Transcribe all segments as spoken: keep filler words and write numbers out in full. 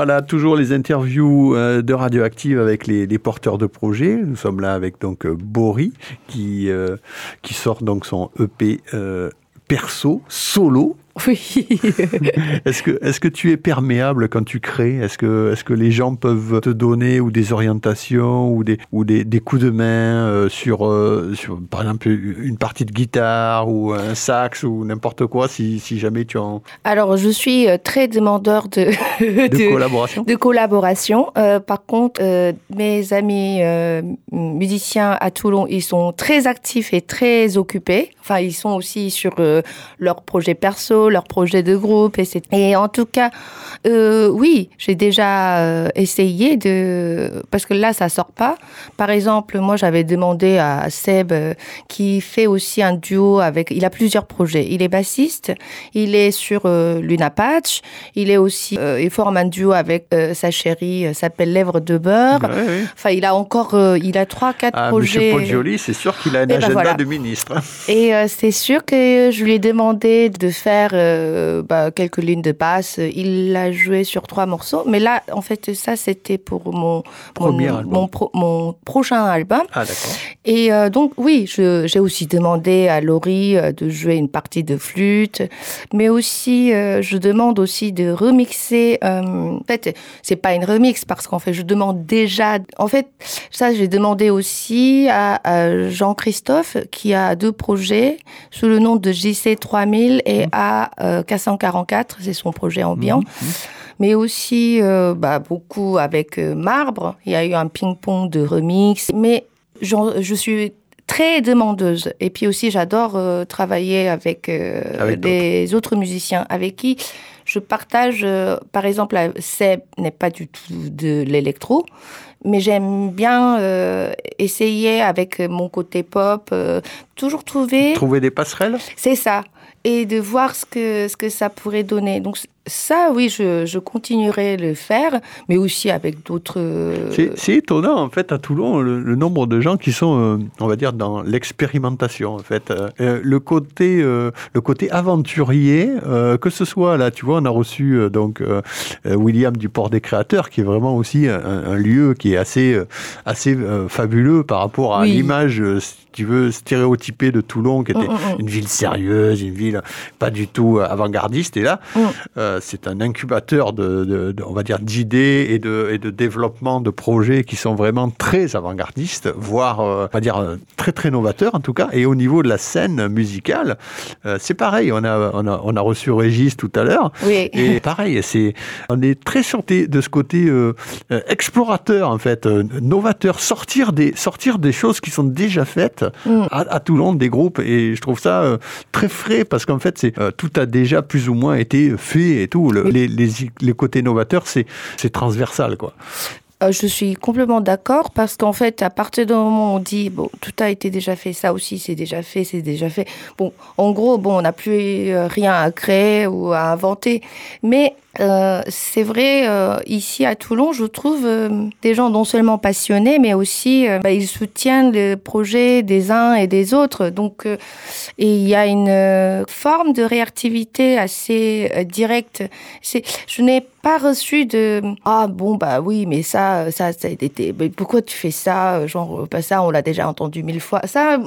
Voilà, toujours les interviews euh, de Radioactive avec les, les porteurs de projets. Nous sommes là avec donc euh, Bory qui, euh, qui sort donc son E P euh, perso, solo. Oui. Est-ce que, est-ce que tu es perméable quand tu crées ? Est-ce que, est-ce que les gens peuvent te donner ou des orientations ou des, ou des, des coups de main euh, sur, euh, sur, par exemple, une partie de guitare ou un sax ou n'importe quoi si, si jamais tu en... Alors, je suis très demandeur de, de, de collaboration. De collaboration. Euh, par contre, euh, mes amis euh, musiciens à Toulon, ils sont très actifs et très occupés. Enfin, ils sont aussi sur euh, leurs projets perso, leurs projets de groupe, et cetera. Et en tout cas, euh, oui, j'ai déjà euh, essayé de... Parce que là, ça sort pas. Par exemple, moi, j'avais demandé à Seb, euh, qui fait aussi un duo avec... Il a plusieurs projets. Il est bassiste, il est sur euh, Luna Patch, il est aussi... Euh, il forme un duo avec euh, sa chérie, euh, s'appelle Lèvres de beurre. Ouais, ouais. Enfin, il a encore... Euh, il a trois, quatre ah, projets. Monsieur Poggioli, c'est sûr qu'il a un et agenda ben voilà. de ministre. Et euh, c'est sûr que je lui ai demandé de faire euh, bah, quelques lignes de basse. Il l'a joué sur trois morceaux. Mais là, en fait, ça, c'était pour mon, Premier mon, album. mon, pro, mon prochain album. Ah, d'accord. Et euh, donc, oui, je, j'ai aussi demandé à Laurie euh, de jouer une partie de flûte. Mais aussi, euh, je demande aussi de remixer. Euh, en fait, c'est pas une remix parce qu'en fait, je demande déjà... En fait, ça, j'ai demandé aussi à, à Jean-Christophe qui a deux projets sous le nom de J C trois mille et mmh. A euh, quatre cent quarante-quatre, c'est son projet ambiant. Mmh. Mais aussi euh, bah, beaucoup avec euh, Marbre. Il y a eu un ping-pong de remix. Mais je suis très demandeuse. Et puis aussi, j'adore euh, travailler avec, euh, avec des autres musiciens avec qui je partage, euh, par exemple, Seb n'est pas du tout de l'électro, mais j'aime bien euh, essayer avec mon côté pop, euh, toujours trouver... Trouver des passerelles ? C'est ça. Et de voir ce que, ce que ça pourrait donner. Donc ça, oui, je, je continuerai de le faire, mais aussi avec d'autres... C'est, c'est étonnant, en fait, à Toulon, le, le nombre de gens qui sont, euh, on va dire, dans l'expérimentation, en fait. Euh, le, côté, euh, le côté aventurier, euh, que ce soit, là, tu vois, on a reçu euh, donc euh, William du Port des Créateurs, qui est vraiment aussi un, un lieu qui est assez, assez euh, fabuleux par rapport à oui. l'image... Euh, tu veux, stéréotypé de Toulon, qui était mmh, mmh. une ville sérieuse, une ville pas du tout avant-gardiste. Et là, mmh. euh, c'est un incubateur de, de, de, on va dire, d'idées et de, et de développement de projets qui sont vraiment très avant-gardistes, voire, euh, on va dire, très, très novateurs, en tout cas. Et au niveau de la scène musicale, euh, c'est pareil. On a, on a, on a reçu Régis tout à l'heure. Oui. Et pareil, c'est, on est très surpris de ce côté euh, explorateur, en fait, euh, novateur, sortir des, sortir des choses qui sont déjà faites. Mmh. À, à Toulon, des groupes, et je trouve ça euh, très frais parce qu'en fait, c'est, euh, tout a déjà plus ou moins été fait et tout. Le, oui. les, les, les côtés novateurs, c'est, c'est transversal, quoi. Euh, je suis complètement d'accord parce qu'en fait, à partir du moment où on dit bon, tout a été déjà fait, ça aussi c'est déjà fait, c'est déjà fait. Bon, en gros, bon, on n'a plus euh, rien à créer ou à inventer, mais Euh, c'est vrai, euh, ici à Toulon, je trouve euh, des gens non seulement passionnés, mais aussi euh, bah, ils soutiennent le projet des uns et des autres. Donc, euh, et il y a une euh, forme de réactivité assez euh, directe. C'est, je n'ai pas reçu de ah bon bah oui mais ça ça ça a été mais pourquoi tu fais ça genre pas ça on l'a déjà entendu mille fois ça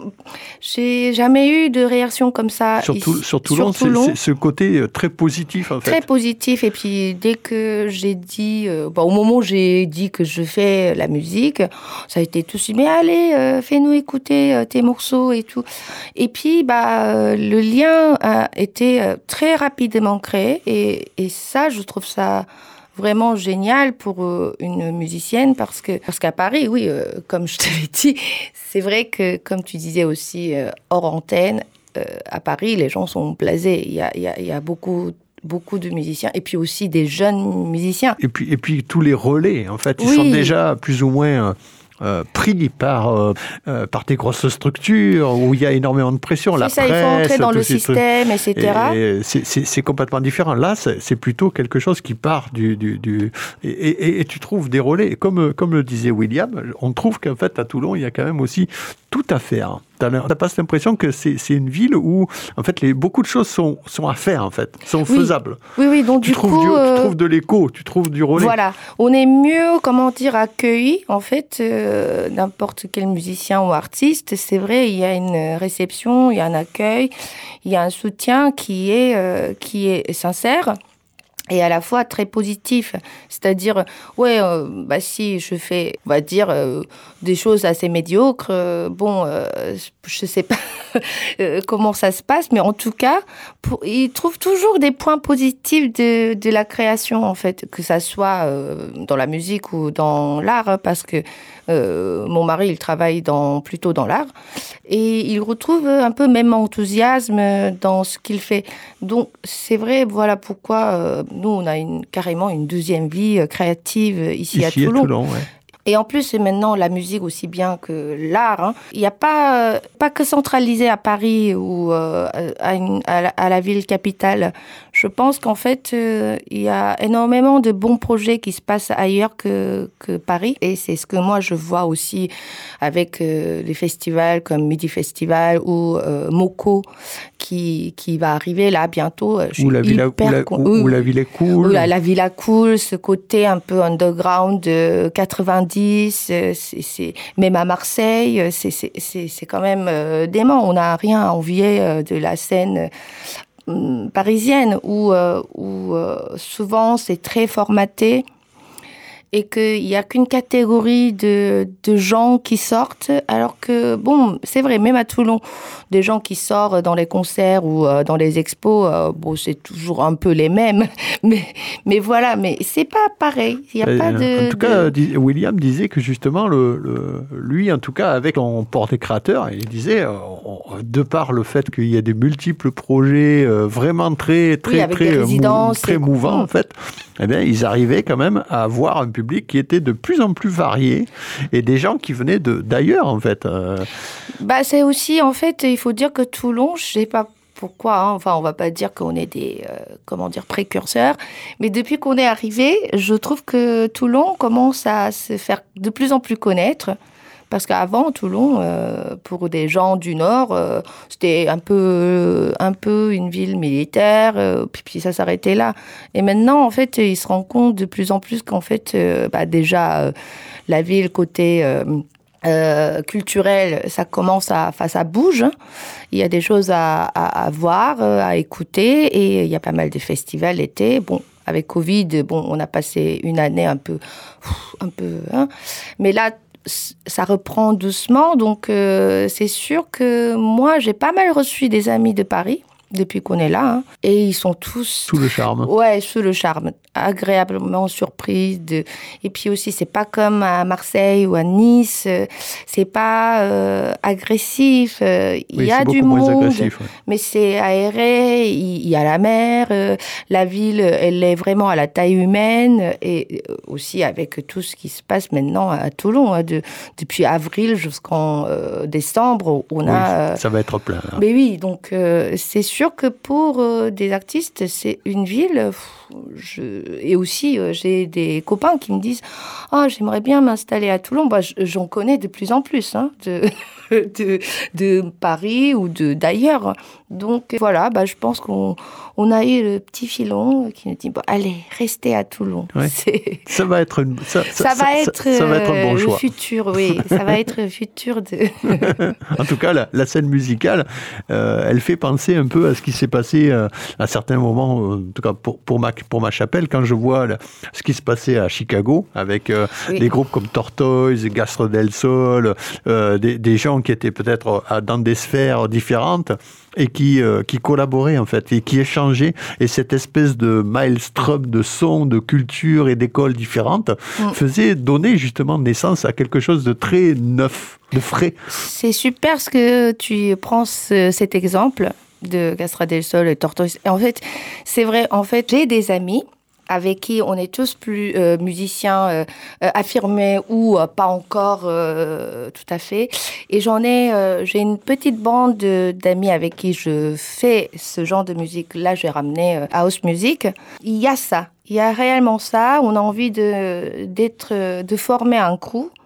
j'ai jamais eu de réaction comme ça surtout ici, sur Toulon, sur Toulon. C'est, c'est ce côté très positif en fait très positif et puis dès que j'ai dit euh, bah, au moment où j'ai dit que je fais la musique ça a été tout de suite mais allez euh, fais-nous écouter euh, tes morceaux et tout et puis bah euh, le lien a été euh, très rapidement créé et et ça je trouve ça vraiment génial pour euh, une musicienne parce que parce qu'à Paris, oui, euh, comme je t'avais dit, c'est vrai que comme tu disais aussi euh, hors antenne, euh, à Paris, les gens sont blasés. Il y a il y a il y a beaucoup beaucoup de musiciens et puis aussi des jeunes musiciens. Et puis et puis tous les relais, en fait, ils oui. sont déjà plus ou moins Euh, pris par, euh, euh, par des grosses structures où il y a énormément de pression. C'est la ça, presse, il faut entrer dans le système, et cetera. Et, et c'est, c'est, c'est complètement différent. Là, c'est, c'est plutôt quelque chose qui part du... du, du et, et, et tu trouves des relais. Et comme, comme le disait William, on trouve qu'en fait, à Toulon, il y a quand même aussi tout à faire. Tu n'as pas cette impression que c'est, c'est une ville où, en fait, les, beaucoup de choses sont, sont à faire, en fait, sont oui. faisables. Oui, oui, donc tu du trouves coup... Du, euh... Tu trouves de l'écho, tu trouves du relais. Voilà, on est mieux, comment dire, accueilli, en fait, euh, n'importe quel musicien ou artiste. C'est vrai, il y a une réception, il y a un accueil, il y a un soutien qui est, euh, qui est sincère. Et à la fois très positif, c'est-à-dire, ouais, euh, bah si je fais, on va dire, euh, des choses assez médiocres, euh, bon, euh, je sais pas comment ça se passe, mais en tout cas, pour, ils trouvent toujours des points positifs de, de la création, en fait, que ça soit euh, dans la musique ou dans l'art, hein, parce que euh, mon mari, il travaille dans, plutôt dans l'art, et il retrouve un peu même enthousiasme dans ce qu'il fait. Donc, c'est vrai, voilà pourquoi euh, nous, on a une, carrément une deuxième vie créative ici, ici à Toulon. À Toulon ouais. Et en plus, maintenant, la musique aussi bien que l'art, hein, il n'y a pas, euh, pas que centralisé à Paris ou euh, à, une, à, la, à la ville capitale. Je pense qu'en fait, euh, il y a énormément de bons projets qui se passent ailleurs que, que Paris. Et c'est ce que moi, je vois aussi avec euh, les festivals comme Midi Festival ou euh, Moko qui, qui va arriver là bientôt. Je où, la villa, où, la, con... où, où la ville est cool. Où la, la ville est cool, ce côté un peu underground de quatre-vingt-dix, c'est, c'est, même à Marseille, c'est, c'est, c'est, c'est quand même euh, dément. On n'a rien à envier euh, de la scène euh, parisienne où, euh, où euh, souvent c'est très formaté et qu'il n'y a qu'une catégorie de, de gens qui sortent, alors que, bon, c'est vrai, même à Toulon, des gens qui sortent dans les concerts ou euh, dans les expos, euh, bon, c'est toujours un peu les mêmes, mais, mais voilà, mais c'est pas pareil, il n'y a euh, pas de... En tout cas, de... William disait que justement, le, le, lui, en tout cas, avec son portrait créateur, il disait, euh, de par le fait qu'il y a des multiples projets euh, vraiment très, très, oui, très, mou- très et... mouvants, en fait, eh bien, ils arrivaient quand même à avoir un public qui était de plus en plus varié et des gens qui venaient de, d'ailleurs, en fait. Euh... Bah, c'est aussi, en fait, il faut dire que Toulon, je sais pas pourquoi, hein, enfin, on va pas dire qu'on est des, euh, comment dire, précurseurs, mais depuis qu'on est arrivé, je trouve que Toulon commence à se faire de plus en plus connaître. Parce qu'avant, Toulon, euh, pour des gens du Nord, euh, c'était un peu, un peu une ville militaire, euh, puis, puis ça s'arrêtait là. Et maintenant, en fait, ils se rendent compte de plus en plus qu'en fait, euh, bah, déjà, euh, la ville côté euh, euh, culturel, ça commence à, enfin, ça bouge. Hein. Il y a des choses à, à, à voir, à écouter, et il y a pas mal de festivals l'été. Bon. Avec Covid, bon, on a passé une année un peu, un peu, hein. Mais là, ça reprend doucement, donc euh, c'est sûr que moi, j'ai pas mal reçu des amis de Paris depuis qu'on est là, hein, et ils sont tous... Sous le charme. Ouais, sous le charme, agréablement surpris. De... Et puis aussi, c'est pas comme à Marseille ou à Nice, c'est pas euh, agressif, euh, il oui, y a du monde, agressif, ouais. Mais c'est aéré, il y a la mer, euh, la ville, elle est vraiment à la taille humaine, et aussi avec tout ce qui se passe maintenant à Toulon, hein, de, depuis avril jusqu'en euh, décembre, on oui, a... Euh... Ça va être plein. Là. Mais oui, donc euh, c'est sûr que pour euh, des artistes, c'est une ville. Je... Et aussi, euh, j'ai des copains qui me disent « Ah, oh, j'aimerais bien m'installer à Toulon. Bah, » J'en connais de plus en plus, hein, de, de, de Paris ou de, d'ailleurs. Donc voilà, bah, je pense qu'on on a eu le petit filon qui nous dit bon, « Allez, restez à Toulon. Ouais. » Ça va être une, ça, ça, ça, va ça, être, ça, ça va être un bon le choix. futur, oui. Ça va être le futur de... En tout cas, la, la scène musicale, euh, elle fait penser un peu à ce qui s'est passé euh, à certains moments, euh, en tout cas pour, pour, ma, pour ma chapelle, quand je vois là, ce qui se passait à Chicago, avec euh, oui. des groupes comme Tortoise, Gastro del Sol, euh, des, des gens qui étaient peut-être euh, dans des sphères différentes, et qui, euh, qui collaboraient en fait, et qui échangeaient, et cette espèce de maelstrom de sons, de cultures et d'écoles différentes mm. faisait donner justement naissance à quelque chose de très neuf, de frais. C'est super ce que tu prends ce, cet exemple de Gastro del Sol et Tortoise. En fait, c'est vrai, en fait, j'ai des amis avec qui on est tous plus euh, musiciens euh, euh, affirmés ou euh, pas encore euh, tout à fait. Et j'en ai, euh, j'ai une petite bande de, d'amis avec qui je fais ce genre de musique. Là, j'ai ramené euh, house music. Il y a ça, il y a réellement ça. On a envie de d'être, de former un crew.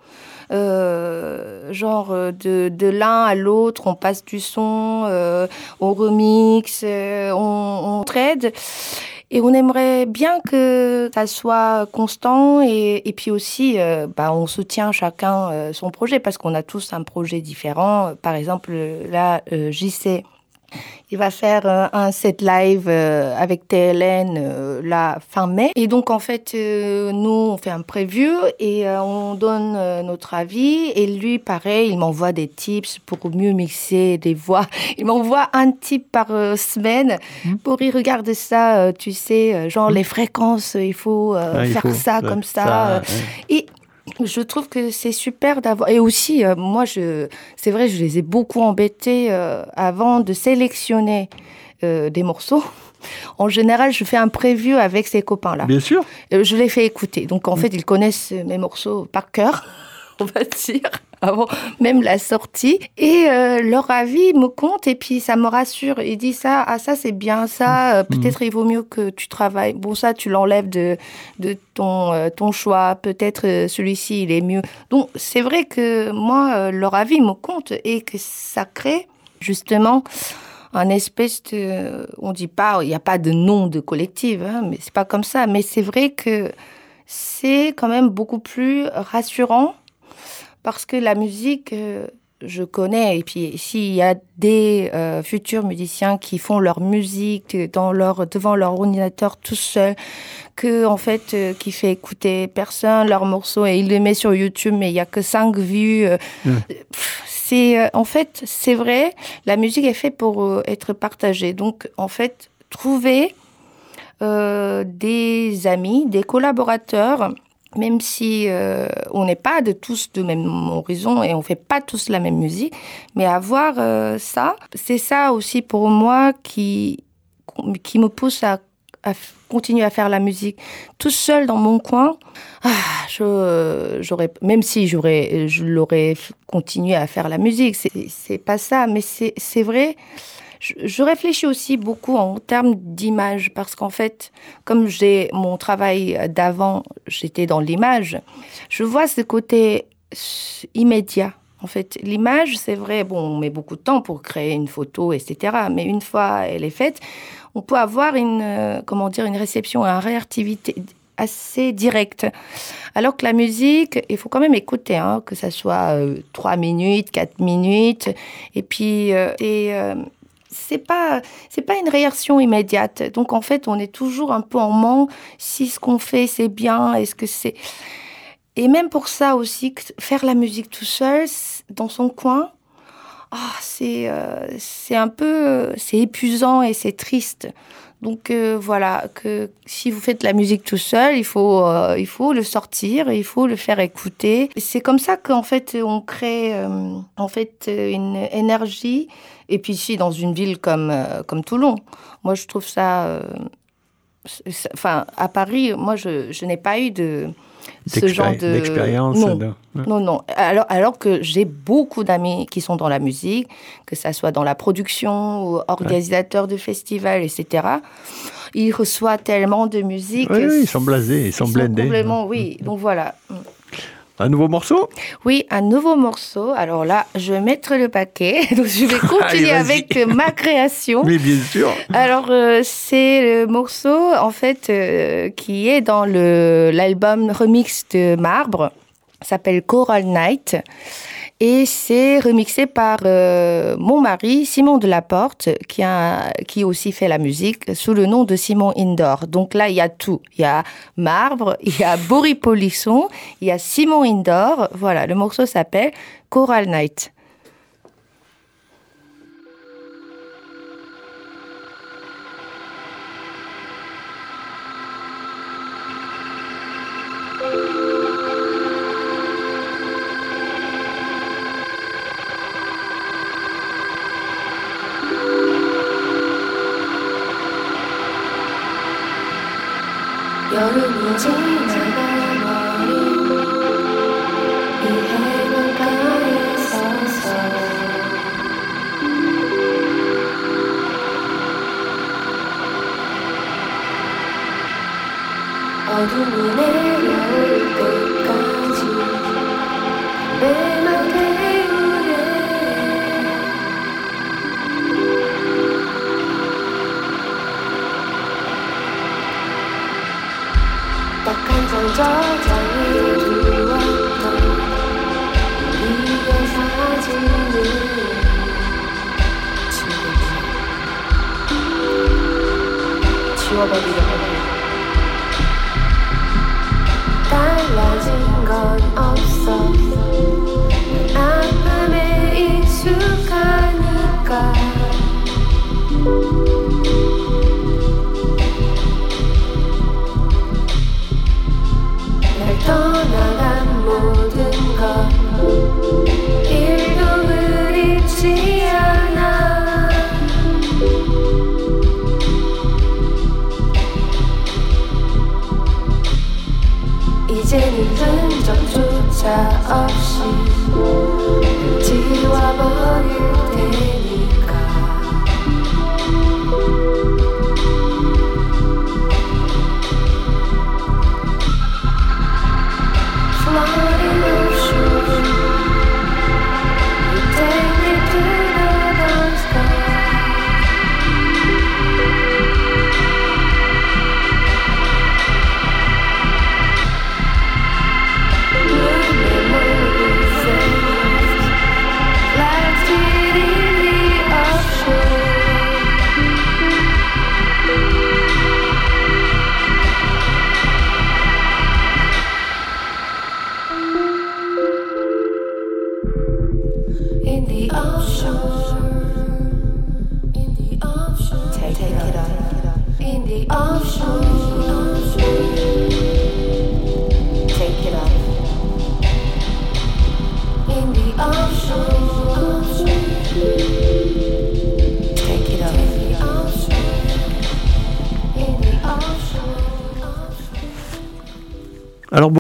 euh, genre de, de l'un à l'autre, on passe du son, euh, on remix, euh, on, on trade. Et on aimerait bien que ça soit constant et, et puis aussi, euh, bah, on soutient chacun euh, son projet parce qu'on a tous un projet différent. Par exemple, là, euh, J C, il va faire euh, un set live euh, avec T L N euh, la fin mai. Et donc, en fait, euh, nous, on fait un preview et euh, on donne euh, notre avis. Et lui, pareil, il m'envoie des tips pour mieux mixer des voix. Il m'envoie un tip par euh, semaine mmh. pour y regarder ça, euh, tu sais, euh, genre mmh. les fréquences, il faut euh, ah, faire il faut, ça ouais, comme ça. ça euh, ouais. Et je trouve que c'est super d'avoir... Et aussi, euh, moi, je... c'est vrai, je les ai beaucoup embêtés euh, avant de sélectionner euh, des morceaux. En général, je fais un preview avec ces copains-là. Bien sûr. Euh, je les fais écouter. Donc, en mmh. fait, ils connaissent mes morceaux par cœur, on va dire, avant même la sortie. Et euh, leur avis me compte et puis ça me rassure. Ils disent ça, ah ça c'est bien, ça, euh, peut-être mmh. il vaut mieux que tu travailles. Bon, ça, tu l'enlèves de, de ton, euh, ton choix. Peut-être euh, celui-ci, il est mieux. Donc, c'est vrai que moi, euh, leur avis me compte et que ça crée justement un espèce de... On dit pas, il n'y a pas de nom de collectif, hein, mais c'est pas comme ça. Mais c'est vrai que c'est quand même beaucoup plus rassurant parce que la musique, euh, je connais. Et puis, s'il y a des euh, futurs musiciens qui font leur musique dans leur, devant leur ordinateur tout seul, que, en fait, euh, qui fait écouter personne leurs morceaux et ils les met sur YouTube, mais il n'y a que cinq vues. Euh, mmh. pff, c'est, euh, en fait, c'est vrai, la musique est faite pour euh, être partagée. Donc, en fait, trouver euh, des amis, des collaborateurs, même si euh, on n'est pas de tous de même horizon et on fait pas tous la même musique, mais avoir euh, ça, c'est ça aussi pour moi qui, qui me pousse à, à continuer à faire la musique. Tout seul dans mon coin, ah, je, j'aurais, même si j'aurais, je l'aurais continué à faire la musique, c'est, c'est pas ça, mais c'est, c'est vrai. Je réfléchis aussi beaucoup en termes d'image parce qu'en fait, comme j'ai mon travail d'avant, j'étais dans l'image, je vois ce côté immédiat. En fait, l'image, c'est vrai, bon, on met beaucoup de temps pour créer une photo, et cetera. Mais une fois elle est faite, on peut avoir une, comment dire, une réception, une réactivité assez directe. Alors que la musique, il faut quand même écouter, hein, que ça soit euh, trois minutes, quatre minutes, et puis euh, c'est... Euh, c'est pas c'est pas une réaction immédiate. Donc en fait, on est toujours un peu en manque si ce qu'on fait c'est bien, est-ce que c'est et même pour ça aussi faire la musique tout seul dans son coin, ah, c'est euh, c'est un peu c'est épuisant et c'est triste. Donc euh, voilà, que si vous faites la musique tout seul, il faut euh, il faut le sortir, il faut le faire écouter. C'est comme ça qu'en fait on crée euh, en fait une énergie. Et puis ici dans une ville comme euh, comme Toulon, moi je trouve ça, euh, enfin à Paris, moi je je n'ai pas eu de ce genre de d'expérience. Non, de... non, non. Alors, alors que j'ai beaucoup d'amis qui sont dans la musique, que ça soit dans la production ou organisateurs ouais. de festivals, et cetera. Ils reçoivent tellement de musique. Oui, oui, ils sont blasés, ils sont ils blindés. Sont complètement, oui. Donc voilà. Un nouveau morceau ? Oui, un nouveau morceau. Alors là, je vais mettre le paquet. Donc je vais continuer Allez, avec ma création. Oui, bien sûr. Alors euh, c'est le morceau en fait euh, qui est dans le l'album remix de Marbre. Ça s'appelle Coral Night. Et c'est remixé par euh, mon mari, Simon Delaporte, qui a qui aussi fait la musique sous le nom de Simon Indoor. Donc là, il y a tout. Il y a Marbre, il y a Boris Polisson, il y a Simon Indoor. Voilà, le morceau s'appelle Coral Night. 여름이 지나가버린 이 해변가에 서서 어둠이 내려올 때까지 저장이 두었던 우리의 사진을 지우고 지워버리려고 달라진 건 없어 아픔에 익숙하니까 떠나간 모든 것 일도 그립지 않아 이제는 흔적조차 없이 지워버릴 테니까 Floating ocean, you take me to the dark sky. Blue memories like it in the ocean. In the offshore, in the offshore, take, take it up. In the offshore, take it up. In the offshore, take it up. In the offshore, in the offshore. Alors